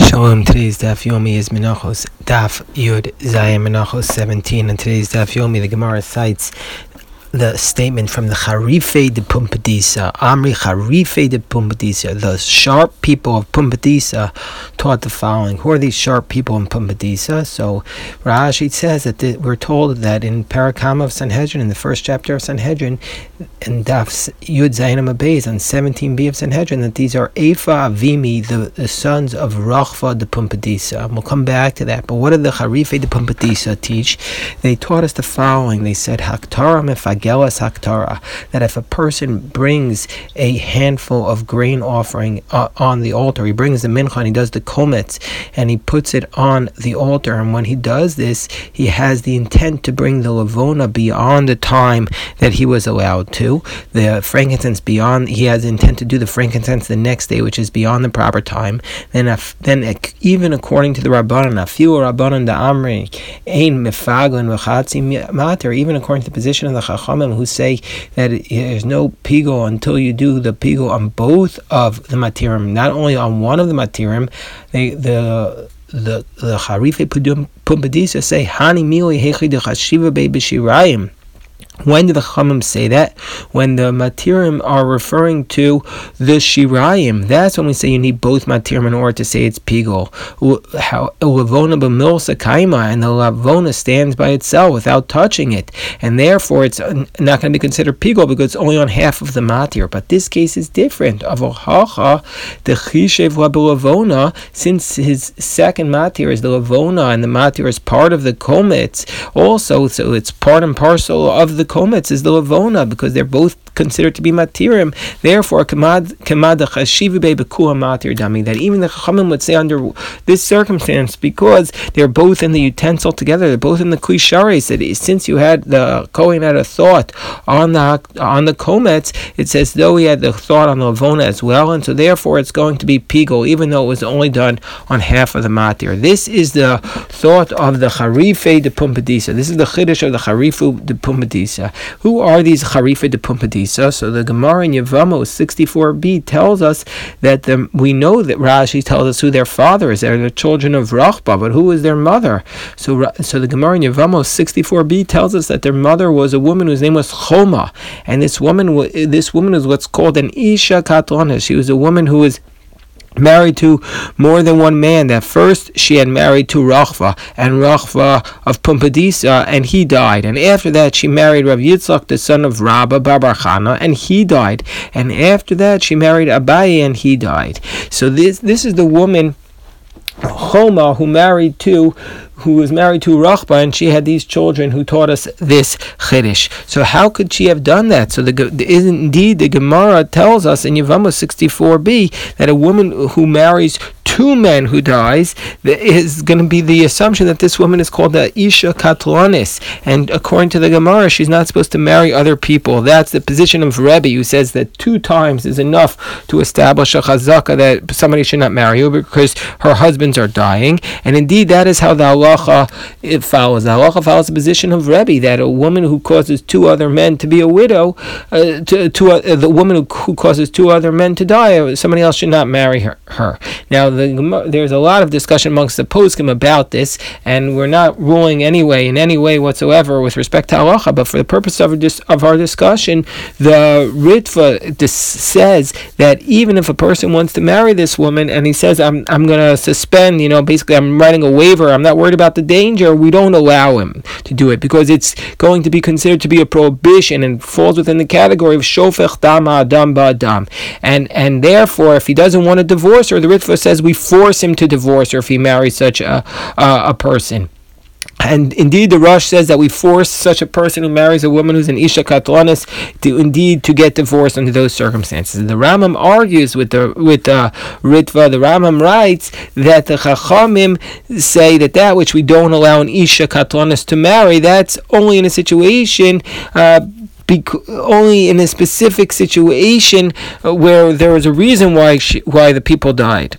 Shalom. Today's Daf Yomi is Menachos Daf Yud Zayin Menachos 17, and today's Daf Yomi, the Gemara cites the statement from the Charife de Pumbedisa, Amri Charife de Pumbedisa. The sharp people of Pumbedisa taught the following. Who are these sharp people in Pumbedisa? So Rashi says that we're told that in Parakama of Sanhedrin, in the first chapter of Sanhedrin, in Daf Yud Zayin Amabez on 17b of Sanhedrin, that these are Efa Avimi, the sons of Rachva de Pumbedisa. And we'll come back to that. But what did the Charife de Pumbedisa teach? They taught us the following. They said, Haktara mefagelas haktara, that if a person brings a handful of grain offering on the altar, he brings the mincha and he does the kometz, and he puts it on the altar, and when he does this, he has the intent to bring the lavona beyond the time that he was allowed to. The frankincense beyond, he has intent to do the frankincense the next day, which is beyond the proper time. Then even according to the Rabbanan, afilu Rabbanan da Amri ein mefaglin v'chatzi mater, even according to the position of the Chachamim who say that there's no pigul until you do the pigul on both of the matirim, not only on one of the matirim. The Charife Pumbedisa say Hani mili hechi de chashiva be b'shirayim. When do the Chachamim say that? When the matirim are referring to the shirayim, that's when we say you need both matirim in order to say it's pigul. Lavona b'milsa kaima, and the lavona stands by itself without touching it, and therefore it's not going to be considered pigul because it's only on half of the matir. But this case is different. Avohacha the chishev lavona, since his second matir is the lavona, and the matir is part of the kometz also, so it's part and parcel of the kometz is the lavona, because they're both considered to be matirim. Therefore, kamad chashiva be bekula matir dami, that even the Chachamim would say under this circumstance, because they're both in the utensil together, they're both in the kli sharis, that since you had the Kohen had a thought on the kometz, it's as though he had the thought on the lavona as well, and so therefore it's going to be pigul, even though it was only done on half of the matir. This is the thought of the Charife de Pumbedisa. This is the chiddush of the Charife de Pumbedisa. Who are these Charife de Pumbedisa? So the Gemara in Yevamos 64b tells us that we know that Rashi tells us who their father is. They're the children of Rachba, but who is their mother? So the Gemara in Yevamos 64b tells us that their mother was a woman whose name was Choma, and this woman is what's called an Isha Katlana. She was a woman who was married to more than one man. That first she had married to Rachva of Pumbedisa, and he died. And after that she married Rav Yitzchak, the son of Rabba Bar Bar Chana, and he died. And after that she married Abaye, and he died. So this is the woman Choma who was married to Rachba, and she had these children who taught us this chiddush. So how could she have done that? So indeed the Gemara tells us in Yevamos 64b that a woman who marries two men who dies, is going to be the assumption that this woman is called the Isha Katlanis, and according to the Gemara, she's not supposed to marry other people. That's the position of Rebbe, who says that 2 times is enough to establish a chazaka that somebody should not marry her because her husbands are dying. And indeed, that is how the halacha follows. The halacha follows the position of Rebbe, that a woman who causes 2 other men to be a widow, the woman who causes 2 other men to die, somebody else should not marry her. Now, there's a lot of discussion amongst the poskim about this, and we're not ruling in any way whatsoever with respect to halacha, but for the purpose of our discussion, the Ritva says that even if a person wants to marry this woman and he says, I'm going to suspend, basically I'm writing a waiver, I'm not worried about the danger, we don't allow him to do it because it's going to be considered to be a prohibition and falls within the category of shofech dam ha'adam ba'adam, and therefore if he doesn't want to divorce her, the Ritva says we force him to divorce her if he marries such a person. And indeed, the Rosh says that we force such a person who marries a woman who's an Isha Katlanis to get divorced under those circumstances. The Rambam argues with the Ritva. The Rambam writes that the Chachamim say that which we don't allow an Isha Katlanis to marry, that's only in a situation only in a specific situation where there was a reason why the people died.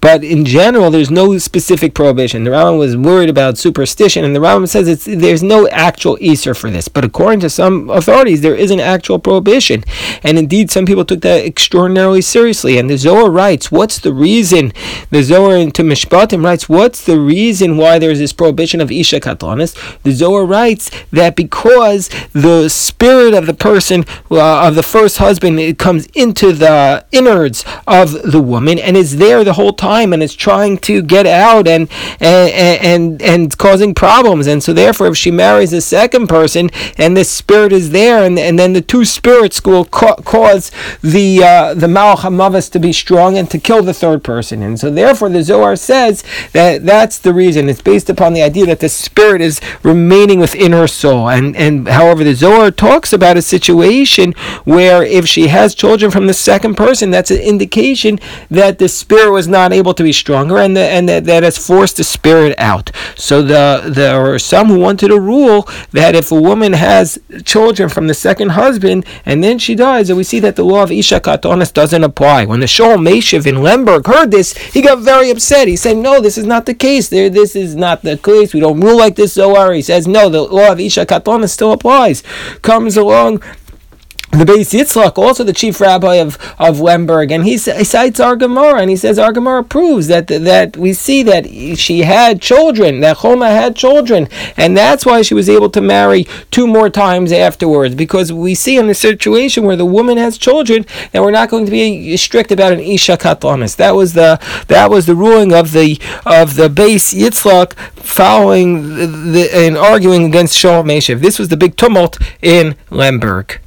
but in general, there's no specific prohibition. The Rambam was worried about superstition, and the Rambam says there's no actual Isur for this. But according to some authorities, there is an actual prohibition. And indeed, some people took that extraordinarily seriously. And the Zohar writes, what's the reason? The Zohar into Mishpatim writes, what's the reason why there's this prohibition of Isha Katlanis? The Zohar writes that because the spirit of the person, of the first husband, it comes into the innards of the woman and is there the whole time and is trying to get out and causing problems. And so therefore, if she marries a second person and this spirit is there, and then the two spirits will cause the Malach HaMavas to be strong and to kill the third person. And so therefore, the Zohar says that that's the reason. It's based upon the idea that the spirit is remaining within her soul. And however, the Zohar talks about a situation where if she has children from the second person, that's an indication that the spirit was not able to be stronger, and that has forced the spirit out. So there are some who wanted a rule that if a woman has children from the second husband and then she dies, and we see that the law of Isha Katonis doesn't apply. When the Sholem Meshiv in Lemberg heard this, he got very upset. He said, no, this is not the case. This is not the case. We don't rule like this, Zohar. He says, no, the law of Isha Katonis still applies. Comes along the Beis Yitzchak, also the chief rabbi of Lemberg, and he cites our Gemara, and he says our Gemara proves that we see that she had children, that Choma had children, and that's why she was able to marry 2 more times afterwards, because we see in the situation where the woman has children, and we're not going to be strict about an Isha Katlanis. That was the ruling of the Beis Yitzchak following and arguing against Sholem Meshiv. This was the big tumult in Lemberg.